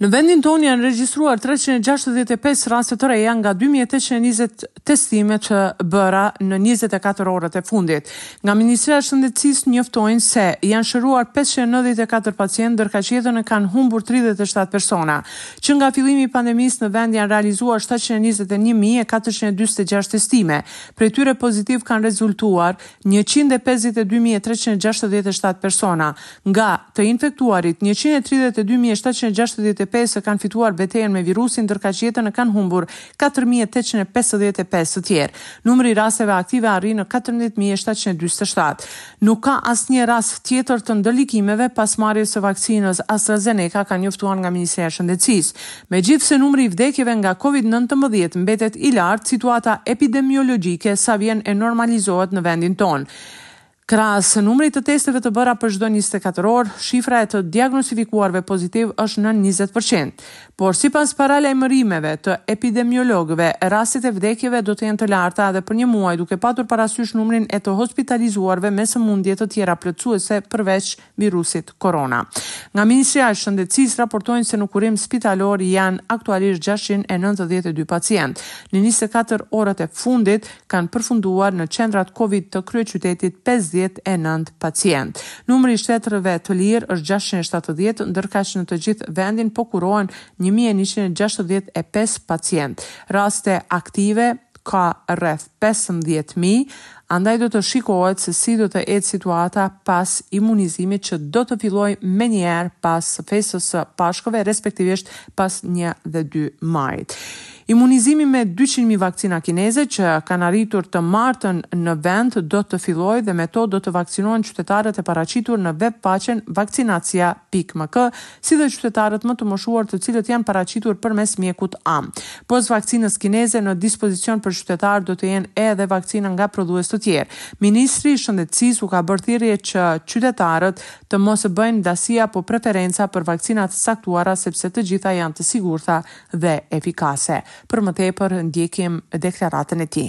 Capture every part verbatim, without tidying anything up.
Në vendin tonë janë regjistruar treqind e gjashtëdhjetë e pesë raste të reja nga dy mijë e tetëqind e njëzet testime që bëra në njëzet e katër orët e fundit. Nga Ministria e Shëndetësisë njoftojnë se janë shëruar pesëqind e nëntëdhjetë e katër pacientë, ndërsa jetën e kanë humbur tridhjetë e shtatë persona. Që nga fillimi i pandemisë në vend janë realizuar shtatëqind e njëzet e një mijë e katërqind e dyqin e gjashtëdhjetë testime. Prej tyre pozitiv kanë rezultuar njëqind e pesëdhjetë e dy mijë e treqind e gjashtëdhjetë e shtatë persona. Nga të infektuarit, njëqind e tridhjetë e dy mijë e shtatëqind e gjashtëdhjetë e pesë kanë fituar betejën me virusin, ndërsa jetën e kanë humbur katër mijë e tetëqind e pesëdhjetë e pesë të tjerë. Numri i rasteve aktive arrin në katërmbëdhjetë mijë e shtatëqind e dyqin e shtatë. Nuk ka asnjë rast tjetër të ndërlikimeve pas marrjes së vaksinës AstraZeneca, ka njoftuar nga Ministria e Shëndetësisë. Megjithse numri i vdekjeve nga kovid nëntëmbëdhjetë mbetet i lartë, situata epidemiologjike sa vjen e normalizohet në vendin tonë. Krahas numrit të testeve të bëra për çdo njëzet e katër orë, shifra e të diagnostifikuarve pozitiv është në njëzet përqind. Por sipas paralajmërimeve të epidemiologëve, rastet e vdekjeve do të jenë të larta edhe për një muaj, duke patur parasysh numrin e të hospitalizuarve me sëmundje të tjera plotësuese përveç virusit korona. Nga Ministria e Shëndetësisë raportojnë se në kurim spitalor janë aktualisht gjashtëqind e nëntëdhjetë e dy pacientë. Në njëzet e katër orët e fundit kanë përfunduar në qendrat Covid të kryeqytetit pesëdhjetë e nëntë pacient. Numri i shtetërve të lirë është gjashtëqind e shtatëdhjetë, ndërsa në të gjithë vendin po kurohen një mijë e njëqind e gjashtëdhjetë e pesë pacient. Raste aktive ka rreth pesëmbëdhjetë mijë, andaj do të shikohet se si do të ecë situata pas imunizimit që do të fillojë menjëherë pas festës së Pashkëve, respektivisht pas një dhe dy majit. Imunizimi me dyqind mijë vakcina kineze që kanë arritur të martën në vend do të fillojë dhe me to do të vaksinohen qytetarët e paraqitur në webpaqen vaksinacia pikë m k, si dhe qytetarët më të moshuar të cilët janë paraqitur përmes mjekut A M. Pos vaksinës kineze në dispozicion për qytetarë do të jenë edhe vakcina nga prodhues të tjerë. Ministri i Shëndetësisë u ka bërë thirrje që qytetarët të mos bëjnë dasi apo preferenca për vakcina të saktuara sepse të gjitha janë të sigurta dhe efikase. Për më tepër ndjekim deklaratën e tij.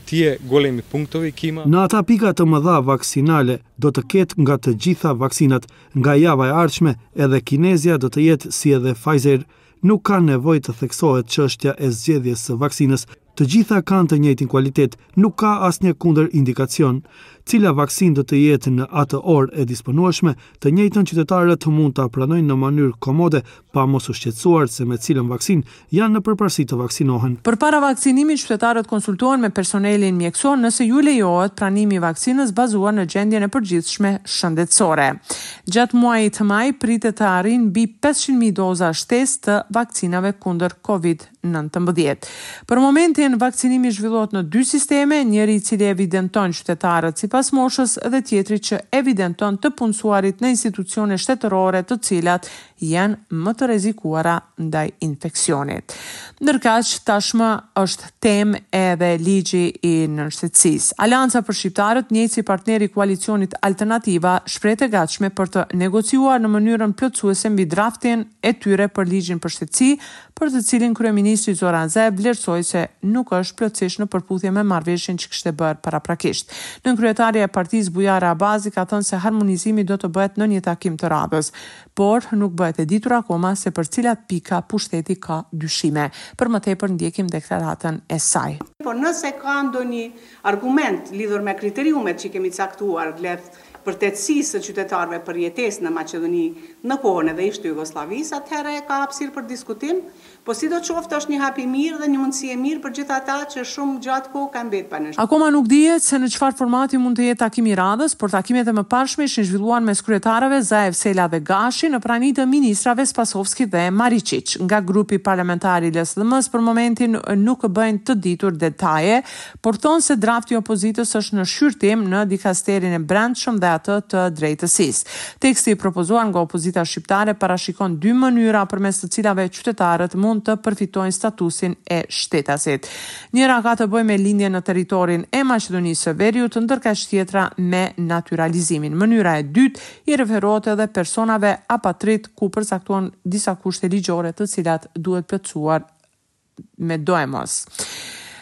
Në ata pika të mëdha vaksinale do të ketë nga të gjitha vaksinat. Nga java e ardhshme edhe kinezja do të jetë si edhe Pfizer. Nuk ka nevojë të theksohet çështja e zgjedhjes së vaksinës. Të gjitha kanë të njëjtin kualitet, nuk ka asnjë kundër indikacion. Cila vaksinë do të jetë në atë orë e disponueshme, të njëjtën qytetarët mund ta pranojnë në mënyrë komode, pa mos u shqetësuar se me cilën vaksinë janë në përparësi të vaksinohen. Përpara vaksinimit, qytetarët konsultohen me personelin mjekësor nëse ju lejohet pranimi i vaksinës bazuar në gjendjen e përgjithshme shëndetësore. Gjatë muajit të maj pritet të arrijë mbi pesëqind mijë doza shtesë të vaksinave kundër kovid nëntëmbëdhjetë. Për momentin vaksinimi zhvillohet në dy sisteme, njëri i cili evidenton qytetarët sipas moshës dhe tjetri që evidenton të punësuarit në institucione shtetërore të cilat janë më të rrezikuara ndaj infeksionit. Ndërkaq tashmë është temë edhe ligji i nënshtetësisë. Alianca për shqiptarët, njëjtë si partneri i koalicionit Alternativa, shpreh të gatshme për të negociuar në mënyrën plotësuese mbi draftin e tyre për ligjin për shtetësi, për të cilin kryeministri Zoran Zaev vlerësoi se nuk është plotësisht në përputhje me marrëveshjen që kishte bërë paraprakisht. Nën kryetaria e partisë Bujara Abazi ka thënë se harmonizimi do të bëhet në një takim të radhës, por nuk bëhet e ditur akoma se për cilat pika pushteti ka dyshime. Për më tepër ndjekim deklaratën e saj. Por nëse ka ndonjë argument lidhur me kriteriumet që kemi caktuar rreth përtetësisë së qytetarëve për jetesë në Maqedoni në kohën edhe ishte Jugosllavisë, atëherë ka hapësirë për diskutim, po sidoqoftë është një hap i mirë dhe një mundësi e mirë për gjithë ata që shumë gjatë kohë kanë mbetur pa në. Akoma nuk dihet se në çfarë formati mund të jetë takimi i radhës, por takimet e mëparshme ishin zhvilluar mes kryetarëve Zaev, Sela dhe Gashi në prani të ministrave Spasovski dhe Maričić. Nga grupi parlamentar i L S D M-s për momentin nuk bëjnë të ditur detaje, por thonë se drafti i opozitës është në shqyrtim në dikasterin e brendshëm dhe atë të drejtësisë. Teksti i propozuar nga opozita shqiptare parashikon dy mënyra përmes të cilave qytetarët mund të përfitojnë statusin e shtetasit. Njëra ka të bëjë me lindje në territorin e Maqedonisë së Veriut, ndërsa tjetra me naturalizimin. Mënyra e dytë i referohet edhe personave apatrit ku përcaktohen disa kushte ligjore të cilat duhet plotësuar me dojmos.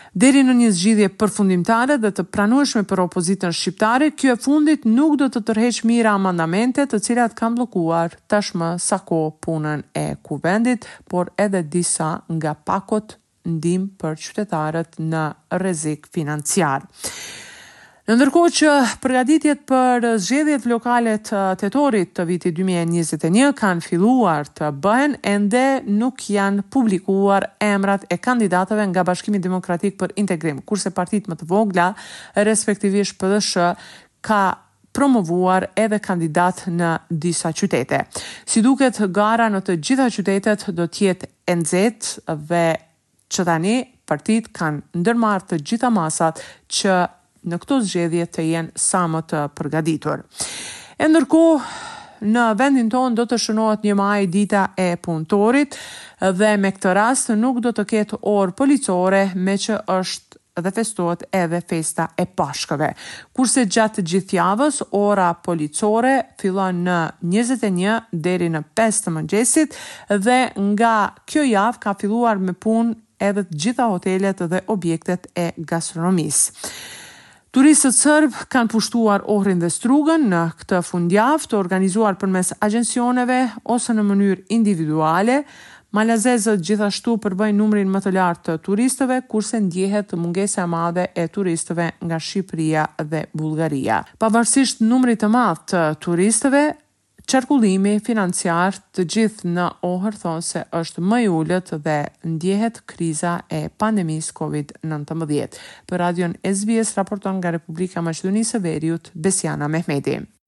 Deri në një zgjidhje përfundimtare dhe të pranueshme për opozitën shqiptare, kjo e fundit nuk do të tërheq mira amandamente të cilat kanë bllokuar tashmë sa kohë punën e kuvendit, por edhe disa nga pakot ndihmë për qytetarët në rrezik financiar. Në ndërkohë që përgatitjet për zgjedhjet lokale të tetorit të vitit dy mijë e njëzet e një kanë filluar të bëhen, ende nuk janë publikuar emrat e kandidatëve nga Bashkimi Demokratik për Integrim, kurse partitë më të vogla, respektivisht P D S H, ka promovuar edhe kandidat në disa qytete. Si duket, gara në të gjitha qytetet do të jetë e nxehtë dhe që tani partitë kanë ndërmarrë të gjitha masat që në këto zgjedhje të jenë sa më të përgatitur. E ndërkohë, në vendin tonë do të shënohet një maj dita e punëtorit dhe me këtë rast nuk do të ketë orë policore, me që është dhe festohet edhe festa e Pashkëve. Kurse gjatë gjithë javës, ora policore fillon në njëzet e një deri në pesë të mëngjesit dhe nga kjo javë ka filluar me punë edhe të gjitha hotelet dhe objektet e gastronomisë. Turistët serb kanë pushtuar Ohrin dhe Strugën në këtë fundjavë, të organizuar përmes agjencioneve ose në mënyrë individuale. Malazezët gjithashtu përbëjnë numrin më të lartë të turistëve, kurse ndjehet mungesa e madhe e turistëve nga Shqipëria dhe Bullgaria. Pavarësisht numrit të madh të turistëve, qarkullimi financiar të gjithë në Ohër thonë se është më i ulët dhe ndjehet kriza e pandemisë covid nëntëmbëdhjetë. Për radion S B S raporton nga Republika e Maqedonisë së Veriut, Besiana Mehmeti.